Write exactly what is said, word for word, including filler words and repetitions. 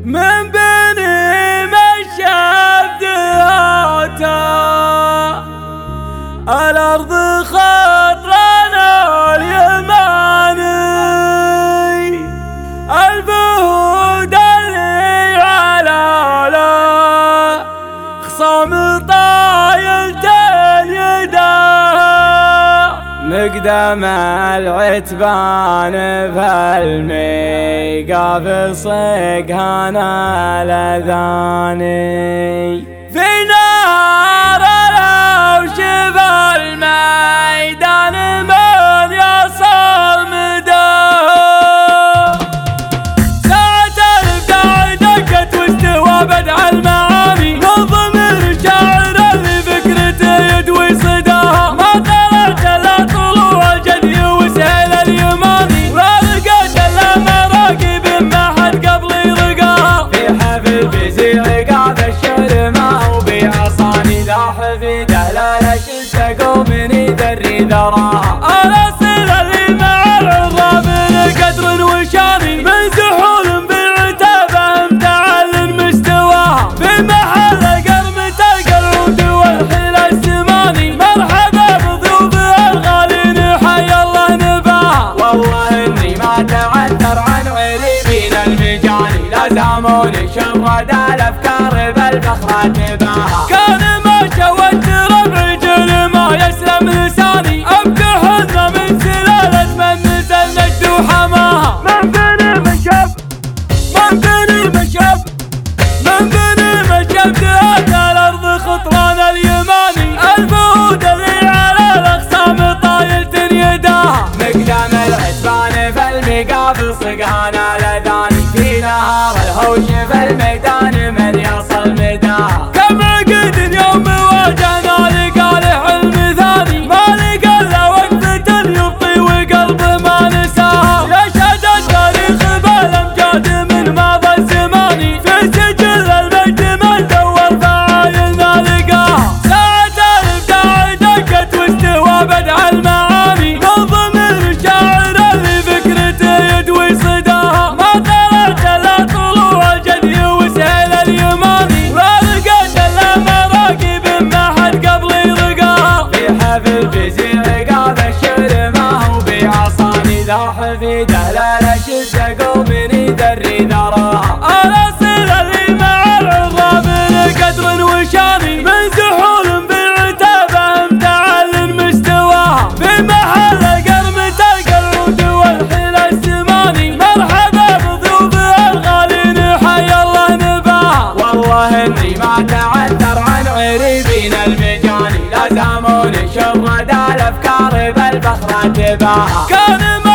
من بني مشى بدهاته الأرض خطرنا اليماني البهود اللي على لا خصام طايلتين يدا مقدم العتبان فالميقاف صقهنا الأذاني في نار لو شف الميدان من يصل مدى ساعة الإبداع دقت واستوى بدع المعاني نظم الشاعر اللي فكرته يدوي صداها ما طلعت الا طلوع الجدي وسهل اليماني ولا لقيت الا مراقب ما حد قبلي رقاها في حفل بزيع قاعد الشعر ما هو بعصاني لاح في دهلالة شلت قومني ذري ذراها الأصيل اللي مع العراب قدر وشاني من زحول بالعتابة متعل مستواها في محل قرمة القرود والحلا السماني مرحبا بضيوف الغالين حي الله نباها والله اني ما تعثر عن عريبين المجاني لا زاموني شرد الافكار بالفخرة نباها كان ما شوت ربع جل ما يسلم لساني ابكحنا من سلالة من نزل نجد وحماها من بني مشب من بني مشب من بني مشب دهات الارض خطران اليماني البهود اللي على الاقسام طايلة يداها مقدام العتبان فالميقاف صقهنا الاذاني في نهار الهوش في الميدان من يصل مداها كم عقد يوم واجهنا لقالح المثاني ما لقى الا وقفة يبطي وقلب ما نساها يشهد التاريخ بالامجاد من ماضى الزماني في سجل المجد من دور فعايلنا لقاها ساعة الابداع دقت واستوى بدع المعاني نظم الشاعر اللي فكرته يدوي صداها ما طلعت الا طلوع الجدي وسهل اليماني ولا لقيت الا مراقب ما حد قبلي رقاها في حفل بزيع قاعد الشعر ما هو بعصاني لاح في دهلالة شلت قومني ذري ذراها الأصيل اللي مع العراب قدر وشاني من زحول بالعتابة متعل مستواها في محل قرمة القرود والحلا السماني مرحبا بضيوف الغالين حي الله نباها والله اني ما تعثر عن عريبين المجاني لا زاموني شرد الافكار بالفخرة نباها كان